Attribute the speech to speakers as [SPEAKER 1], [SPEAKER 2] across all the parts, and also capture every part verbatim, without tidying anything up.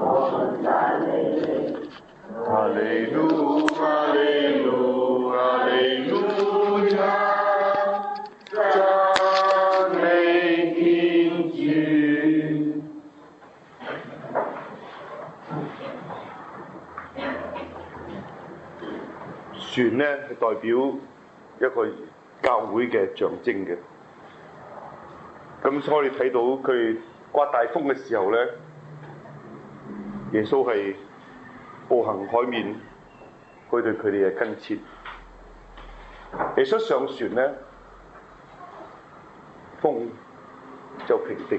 [SPEAKER 1] 我們讚美你。
[SPEAKER 2] 哈利路，哈利路，哈利路亞，讚美天主。船呢係代表一個教會嘅象徵嘅，咁所以我哋睇到佢刮大風嘅時候呢，耶穌係步行海面，佢對佢哋嘅跟切。耶穌上船呢，風就平定。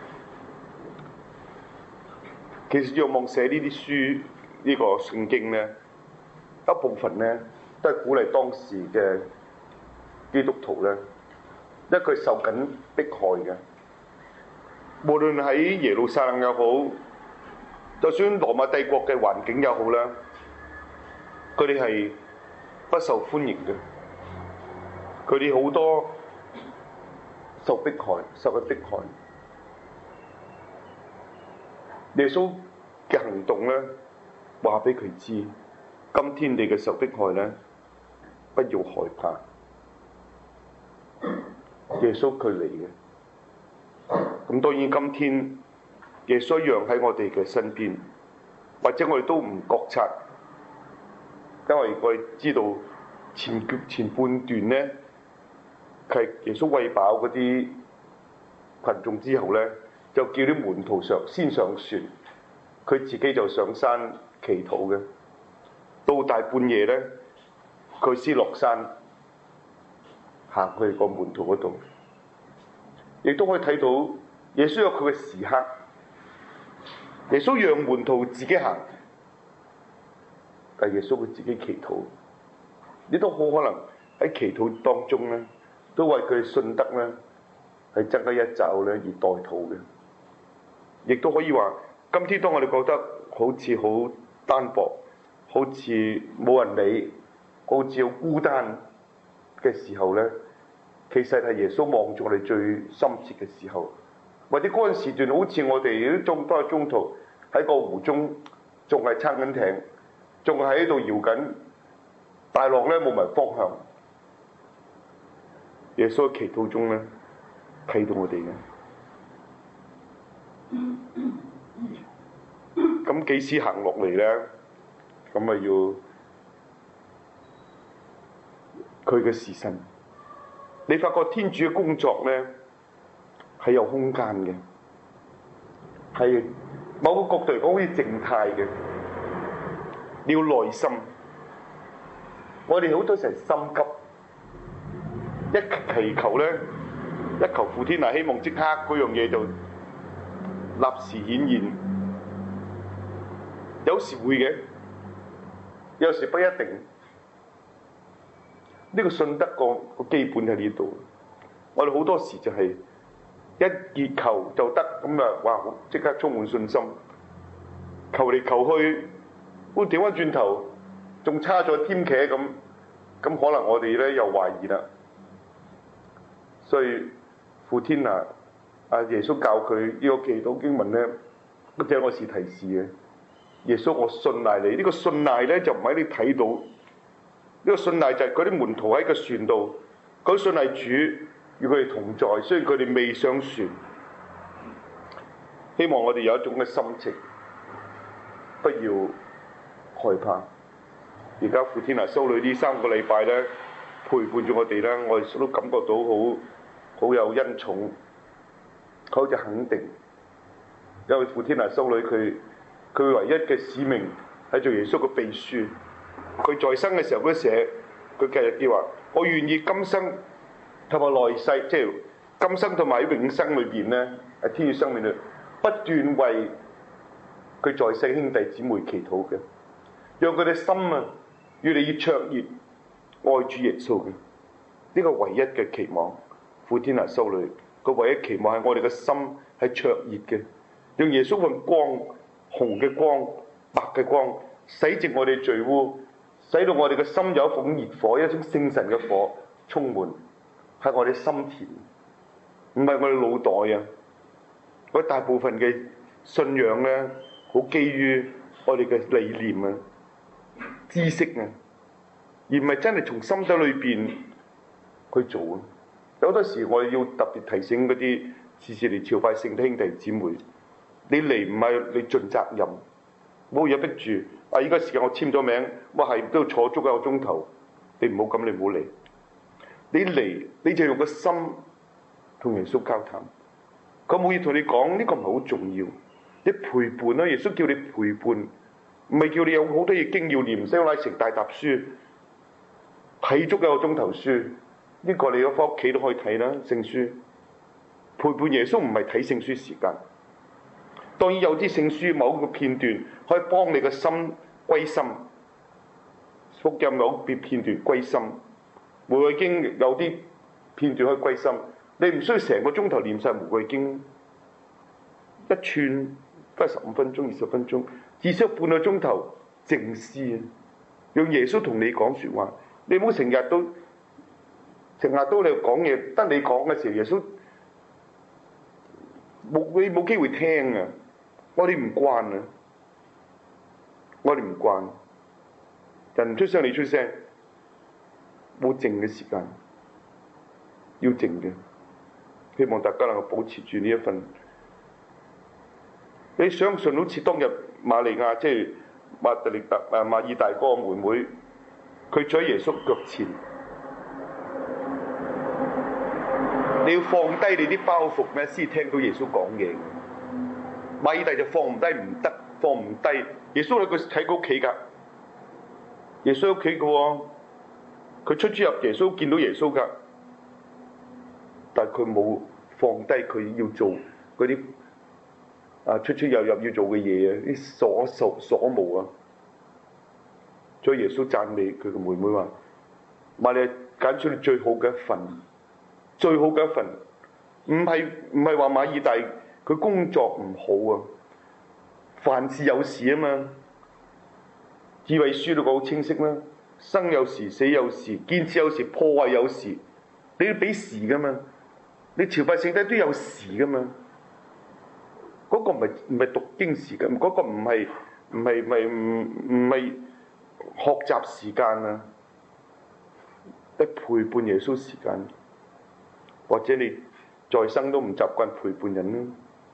[SPEAKER 2] 其實若望寫呢啲書，呢、這個聖經呢，一部分呢都係鼓勵當時嘅基督徒呢，因為佢受緊迫害嘅，無論喺耶路撒冷又好，就算羅馬帝國嘅環境又好啦，佢哋係不受歡迎嘅，佢哋好多受迫害，受嘅迫害。耶穌嘅行動咧，話俾佢知，今天你嘅受迫害咧，不要害怕。耶穌佢嚟嘅，咁當然今天耶穌一樣喺我哋嘅身邊，或者我哋都唔覺察，因為我哋知道前前半段咧，係耶穌餵飽嗰啲群眾之後咧，就叫啲門徒上先上船，佢自己就上山祈禱嘅。到大半夜咧，佢先落山行去個門徒嗰度，亦都可以睇到耶穌有佢嘅時刻。耶穌讓門徒自己行，但耶穌佢自己祈禱，亦都好可能喺祈禱當中咧，都為佢信德咧係增加一肘咧而代禱嘅。亦都可以話，今天當我哋覺得好似好單薄，好似冇人理，好似好孤單嘅時候咧，其實係耶穌望住我哋最深切嘅時候。或者嗰陣時段，好似我哋都咁多嘅中途喺個湖中，仲係撐緊艇，仲係喺度搖緊，大浪咧冇埋方向。耶穌喺祈禱中咧睇到我哋嘅，咁幾時行落嚟咧？咁咪要佢嘅時辰。你發覺天主嘅工作咧係有空間嘅，係某個角度嚟講好似靜態嘅。你要耐心，我哋好多時係心急，一祈求咧，一求父天啊，希望即刻嗰樣嘢就立時顯現。有時會嘅，有時不一定。呢個信德個個基本喺呢度。我哋好多時就係一熱求就得，咁啊，哇！即刻充滿信心，求嚟求去，會調翻轉頭，仲差咗添茄咁，咁可能我哋咧又懷疑啦。所以父天啊，阿耶穌教佢呢個祈禱經文咧，即係我時提示嘅。耶穌，我信賴你。呢個信賴咧就唔喺你睇到，呢個信賴就係嗰啲門徒喺個船度，嗰啲信賴主與佢哋同在，雖然佢哋未上船。希望我哋有一種嘅心情，不要害怕。而家父天啊，修女呢三個禮拜咧陪伴住我哋咧，我哋都感覺到好好有恩寵，好似肯定。因為父天啊，修女佢佢唯一嘅使命係做耶穌嘅秘書。佢在生嘅時候嗰寫，佢繼日叫話：我願意今生同埋來世，即係今生同埋喺永生裏邊咧，喺天主生命裏不斷為佢在世兄弟姊妹祈禱嘅，讓佢哋心啊越嚟越灼熱愛主耶穌嘅。呢個唯一嘅期望，父天啊，修女個唯一期望係我哋嘅心係灼熱嘅，讓耶穌嘅光、紅嘅光、白嘅光洗淨我哋罪污，使到我哋嘅心有一種熱火，一種聖神嘅火充滿喺我哋心田，唔係我哋腦袋啊！我大部分嘅信仰咧， 好基於我哋嘅理念啊、知識啊，而唔係真係從心底裏邊去做啊。有好多時我要特別提醒嗰啲次次嚟朝拜聖體兄弟姊妹，你嚟唔係你盡責任，冇嘢逼住。啊！依家時間我簽咗名，我係都要坐足一個鐘頭，你唔好咁，你唔好嚟。你嚟你就用個心同耶穌交談，佢冇嘢同你講，呢個唔係好重要。你陪伴啦，耶穌叫你陪伴，唔係叫你有好多嘢經要念，唔使拉成大沓書，睇足一個鐘頭書。呢個你返屋企都可以睇啦，聖書。陪伴耶穌唔係睇聖書時間。當然有啲聖書某個片段可以幫你個心歸心，福音某個片段歸心，玫瑰經有啲片段可以歸心。你唔需要成個鐘頭念晒玫瑰經，一串都係十五分鐘、二十分鐘，至少半個鐘頭靜思啊！用耶穌同你講説話，你唔好成日都成日都你講嘢，得你講嘅時候，耶穌冇你冇機會聽啊！我哋唔慣啊！我哋唔慣，人唔出聲你出聲，冇靜嘅時間，要靜嘅。希望大家能夠保持住呢一份。你相信好似當日瑪利亞，即係馬特力特啊馬爾大哥妹妹，佢坐喺耶穌腳前，你要放低你啲包袱咩，先聽到耶穌講嘢。馬爾大就放唔低，唔得，放唔低。耶穌喺佢喺佢屋企㗎，耶穌屋企嘅喎，佢出出入耶穌見到耶穌㗎，但係佢冇放低佢要做嗰啲啊出出入入要做嘅嘢啊，啲所屬所務啊。所以耶穌讚美佢嘅妹妹話：瑪利亞揀出你最好嘅一份，最好嘅一份，唔係唔係話馬爾大佢工作唔好啊，凡事有時啊嘛。智慧書都講好清晰啦，生有時，死有時，建設有時，破壞有時，你要俾時噶嘛。你朝拜聖體都有時噶嘛。嗰、那個唔係唔係讀經時間，嗰、那個唔係唔係唔係唔唔係學習時間啊，係陪伴耶穌時間。或者你在生都唔習慣陪伴人啦，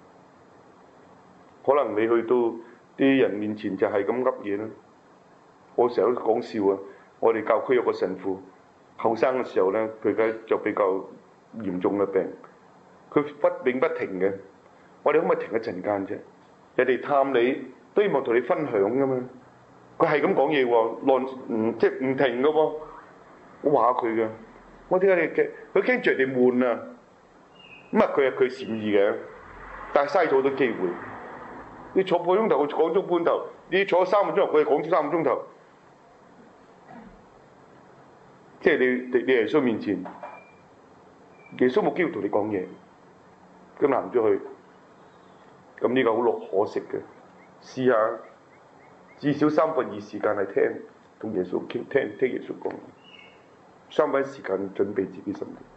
[SPEAKER 2] 可能你去到啲人面前就係咁噏嘢啦。我成日都講笑啊，我哋教區有個神父，後生嘅時候咧，佢而家就比較嚴重嘅病，佢不永不停嘅。我哋可唔可以停一陣間啫？人哋探你都希望同你分享噶嘛。佢係咁講嘢喎，亂唔即係唔停嘅喎。我話佢嘅，我點解你驚？佢驚住人哋悶啊。咁啊，佢係佢善意嘅，但係嘥咗好多機會。你坐半個鐘頭，我講咗半頭；你坐三個鐘頭，佢係講咗三個鐘頭。即係你你耶穌面前，耶穌冇機會同你講嘢，咁難咗佢。咁呢個好落可惜嘅。試下至少三分二時間係聽同耶穌傾，聽聽耶穌講，三分一時間準備自己心靈。